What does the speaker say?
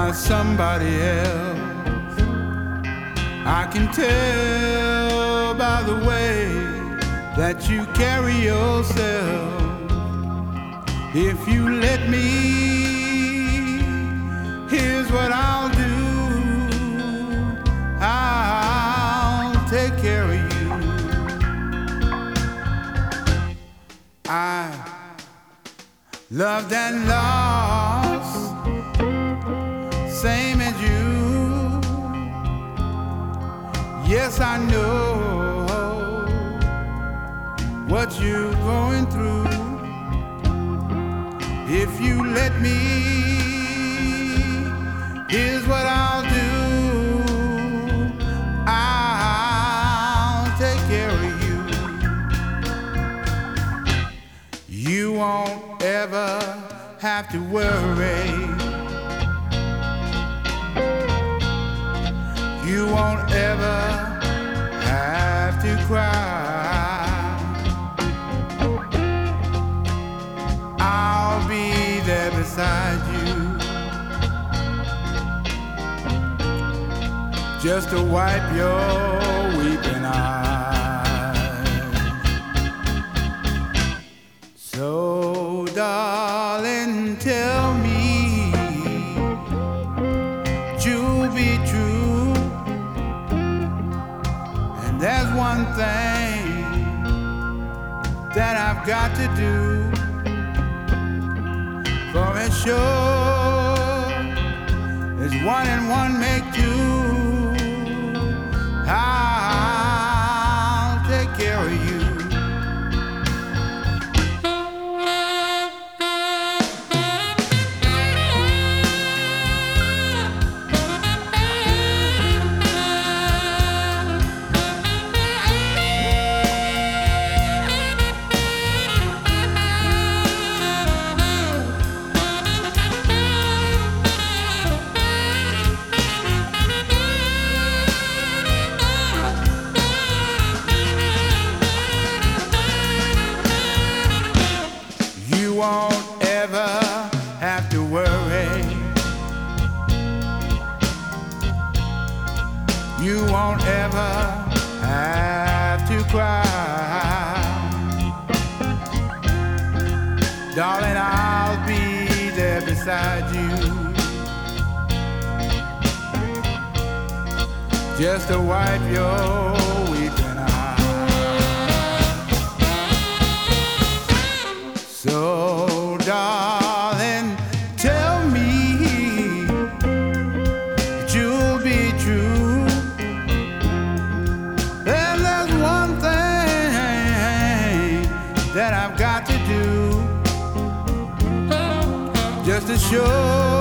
somebody else. I can tell by the way that you carry yourself. If you let me, here's what I'll do. I'll take care of you. I loved and lost, same as you. Yes, I know what you're going through. If you let me, here's what I'll do. I'll take care of you. You won't ever have to worry. You won't ever have to cry. I'll be there beside you, just to wipe your weeping eyes. So, darling, tell me you'll be true. And there's one thing that I've got to do. For as sure as one and one make two, I'll take care of you. You won't ever have to worry. You won't ever have to cry. Darling, I'll be there beside you, just to wipe your weeping eyes. So, darling, tell me that you'll be true. And there's one thing that I've got to do, just to show